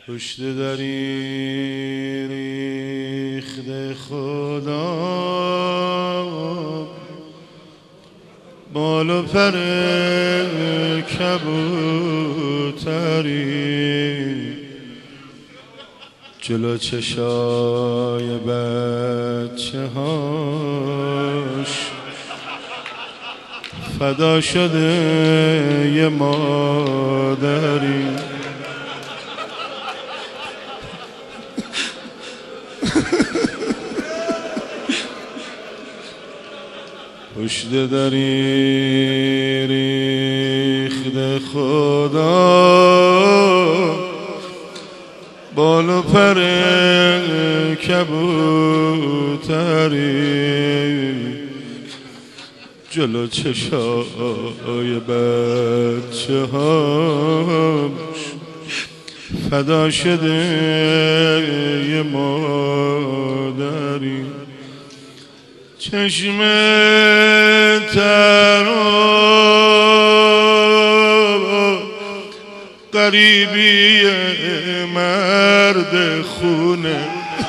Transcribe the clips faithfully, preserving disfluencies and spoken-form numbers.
پشت دری ریخته خدا بال و پر کبوتری جلو چشای بچه هاش فدا شده یه مادری پشت دری ریخته خدا بال و پر کبوتری جلو چشای بچه هاش فدا شده یه مادری چشم تر غریبی مرد خونه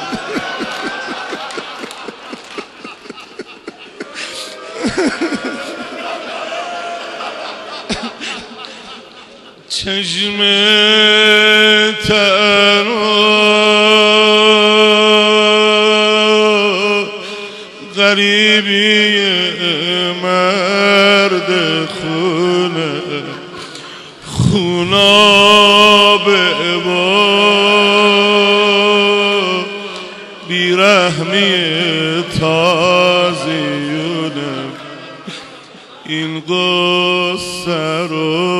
چشم تر غریبی مرد خونه خوناب با بیرحمی تازیونه این قصه رو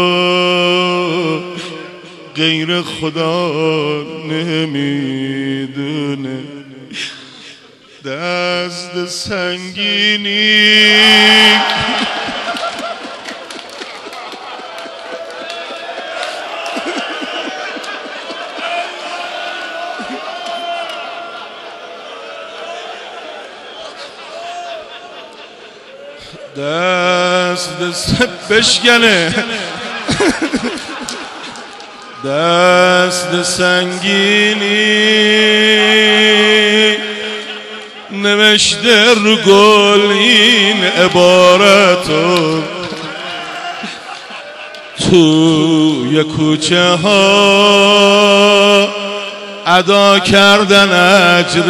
غیر خدا نمیدونه دست سنگینی دست دست بشکنه دست سنگینی نوشته رو گل این عبارتو توی کوچه ها ادا کردن اجر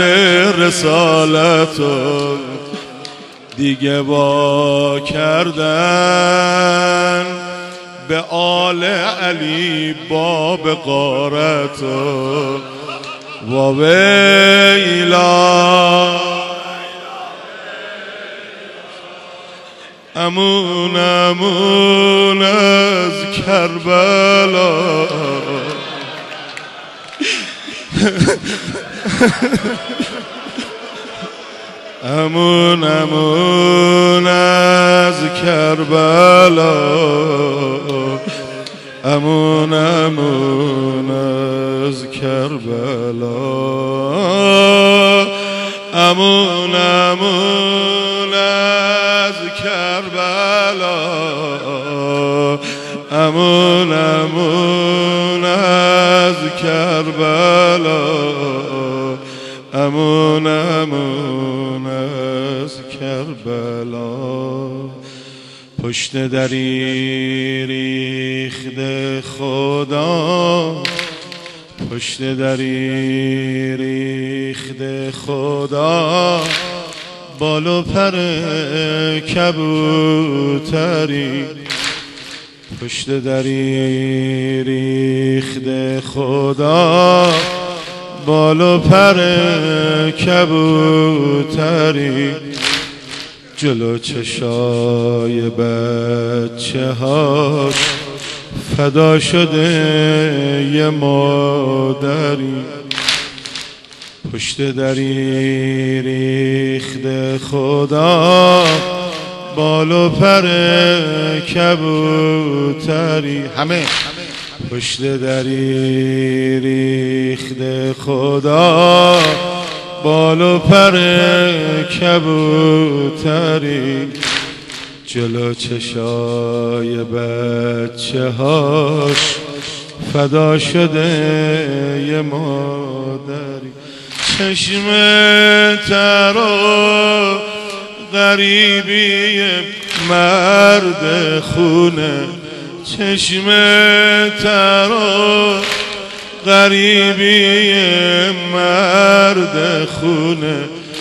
رسالتو دیگه با کردن به آل علی باب غارتو و ویلا امون امون از کربلا امون امون از کربلا امون امون از کربلا امون امون از کربلا امون امون از کربلا امون امون از کربلا پشت دری ریخته خدا پشت دری ریخته خدا بال و پر کبوتری پشت دری ریخته خدا بال و پر کبوتری جلو چشای بچه هاش فدا شده یه مادری پشت دری ریخته خدا بال و پر کبوتری همه پشت دری ریخته خدا بال و پر کبوتری جلو چشای بچه هاش فدا شده یه مادری. چشم ترا غریبی مرد خونه، چشم ترا غریبی مرد خونه،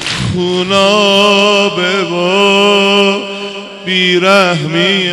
خونابه با بیرحمی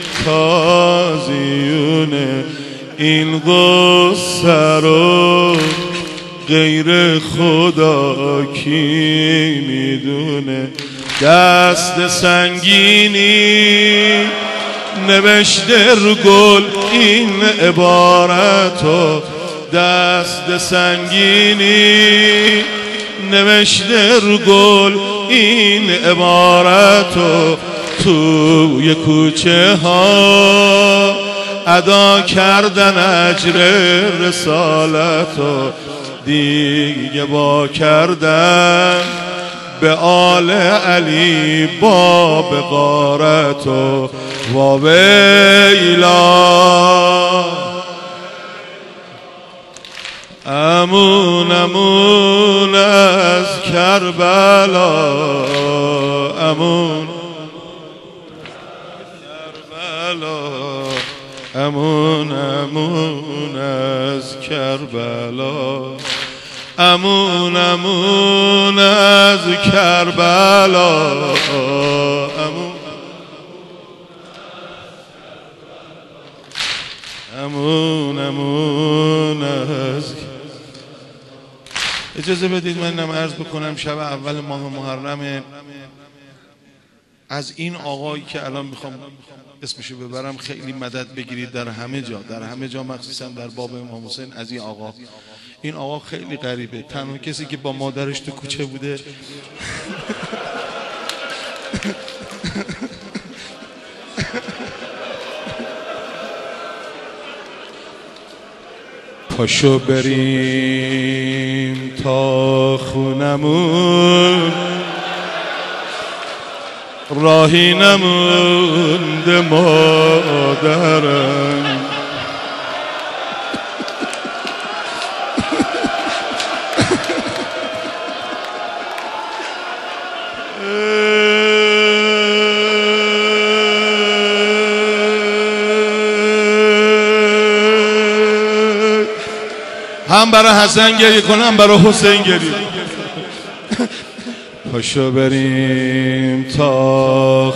تازیونه. این قصه رو غیر خدا کی میدونه؟ دست سنگینی نوشته رو گل این عبارتو، دست سنگینی نوشته رو گل این عبارتو، توی کوچه ها ادا کردن اجر رسالتو، دیگه با کردن به آل علی با بغارتو. و ویلا امون امون از کربلا، امون کربلا، امون امون از کربلا، امون امون از کربلا، امون امون امون از. اجازه بدید من نم عرض بکنم شب اول ماه محرم از این آقایی که الان میخوام اسمشو ببرم خیلی مدد بگیرید در همه جا، در همه جا مخصوصا در باب امام حسین. از این آقا، این آقا خیلی غریبه، تنها کسی که با مادرش تو کوچه بوده پاشو بریم تا خونمون، راهی نمونده مادرم. هم برای حسن گریه کنم برای حسین گریه. پاشو بریم تا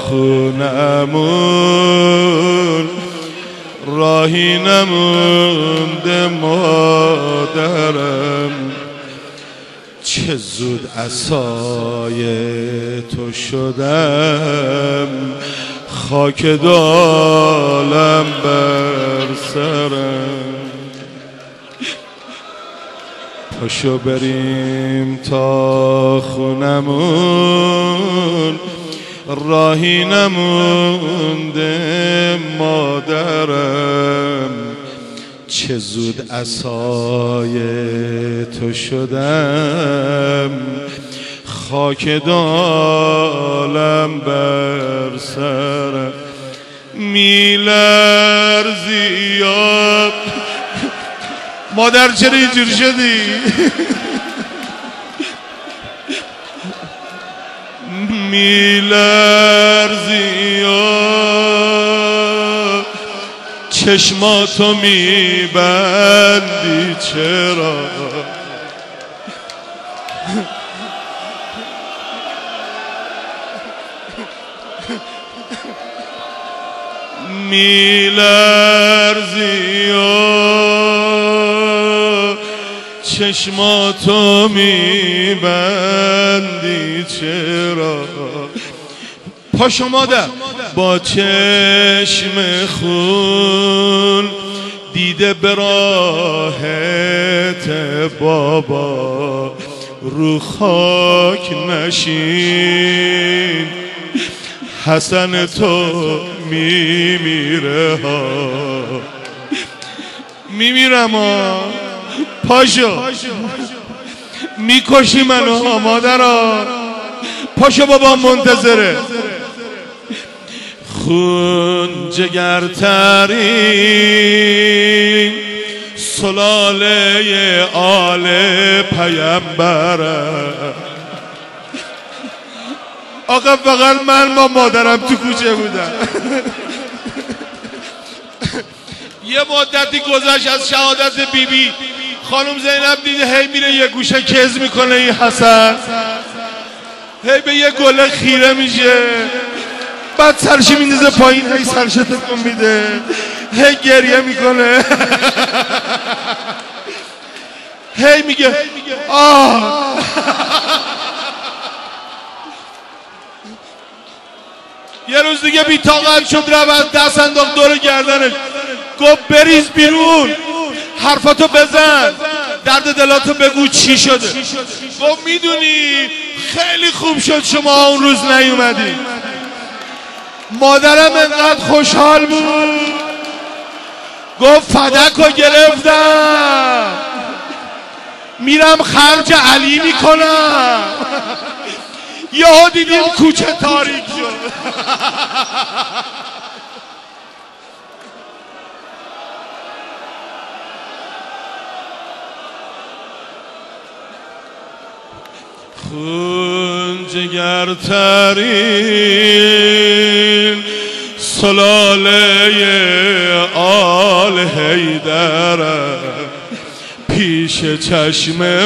خونمون، راهی نمونده مادرم. چه زود عصای تو شدم، خاک دالم بر سرم. پاشو بریم تا خونمون، راهی نمونده مادرم. چه زود عصای تو شدم، خاک دالم بر سرم. میلرزی یا مادر چرا اینجور شدی؟ میلرزی یا چشماتو میبندی چرا؟ میلرزی یا چشماتو میبندی چرا؟ پاشو مادر با چشم خون دیده به راحت بابا، رو خاک نشین حسن تو میمیره ها. میمیرم ها، پاشو میکشی منو ها مادرها، پاشو بابا منتظره. خون جگرترین سلاله آل پیامبرم. آقا فقط من با مادرم تو کوچه بودم. یه مدتی گذشت از شهادت بیبی بی. خانم زینب دیده هی میره یه گوشه کز میکنه این حسن، هی به یه گله خیره میشه، بعد سرشی میندازه پایین، هی سرش تکون میده، هی گریه میکنه، هی میگه آه. یه روز دیگه بی طاقت شد، رفت دست انداخت دور گردنش، گفت بریز بیرون، حرفاتو بزن، درد دلاتو بگو چی شده. گفت میدونی خیلی خوب شد شما اون روز نیومدی. مادرم انقدر خوشحال بود، گفت فدکو گرفتم، میرم خرج علی میکنم. یهو دیدیم کوچه تاریک شد. خون جگرترین سلاله آل حیدرم، پیش چشم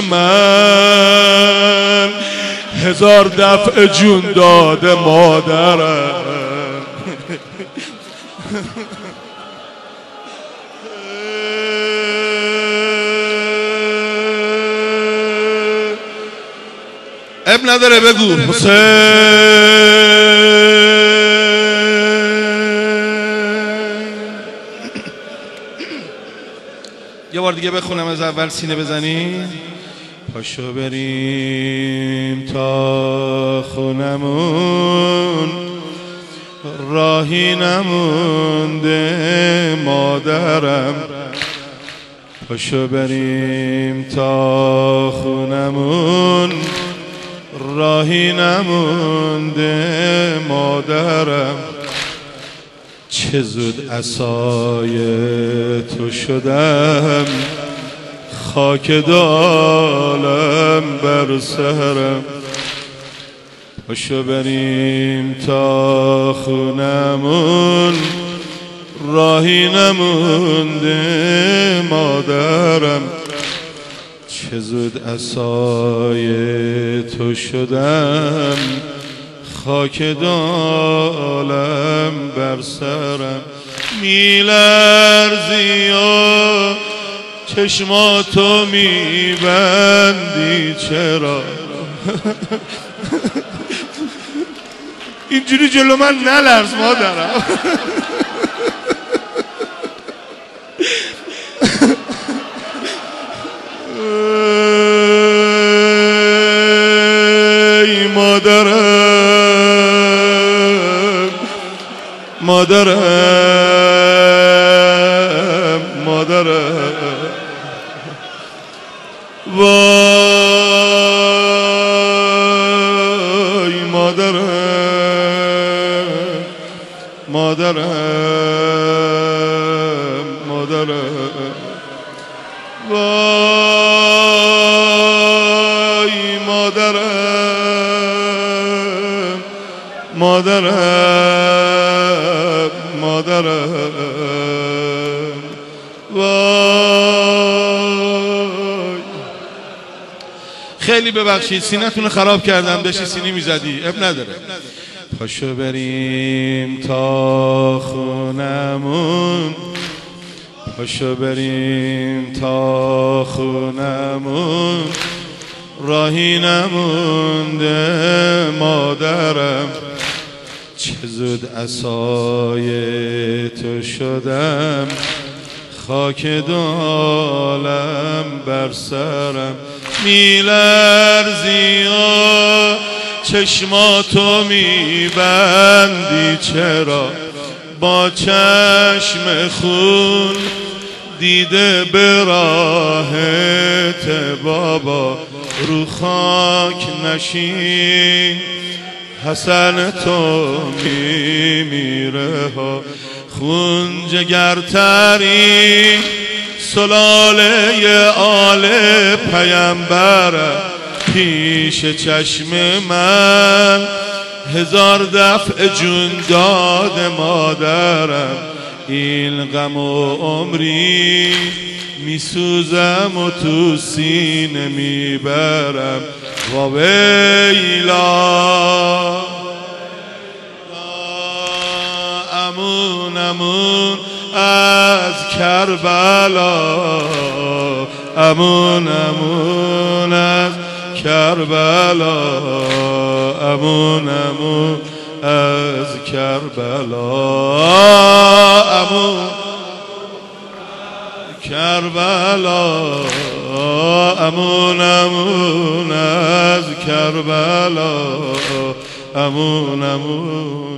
من هزار دفع جون داده مادرم. اب نداره بگو حسین. یه بار دیگه بخونم از اول، سینه بزنی. پاشو بریم تا خونمون، راهی نمونده مادرم. پاشو بریم تا خونمون، راهی نمونده مادرم. چه زود عصای تو شدم، خاک دالم بر سرم. پاشو بریم تا خونمون، راهی نمونده مادرم. چه زود عصای تو شدم، خاک دالم بر سرم. میلرزی و چشماتو میبندی چرا؟ اینجوری جلو من نلرز مادرم. ای مادرم، مادرم، مادرم، وای مادرم، مادرم، مادرم، وای مادرم، مادرم، مادرم، وای. خیلی ببخشید سینه‌تون رو خراب کردم، داشتی سینی میزدی، اب نداره. پاشو بریم تا خونمون، پاشو بریم تا خونمون، راهی نمونده مادرم. چه زود عصای تو شدم، خاک دالم بر سرم. میلرزی و چشماتو میبندی چرا؟ با چشم خون دیده به راهت بابا، رو خاک نشین حسن تو میمیره ها. خون جگرترین سلاله آل پیامبرم پیش چشم من، هزار دفع جون داد مادرم. این غم و عمری میسوزم و تو سینه میبرم. و ویلا امون امون از کربلا، امون امون از کربلا، امون امون از کربلا، امون کربلا، امون امون از کربلا، امون امون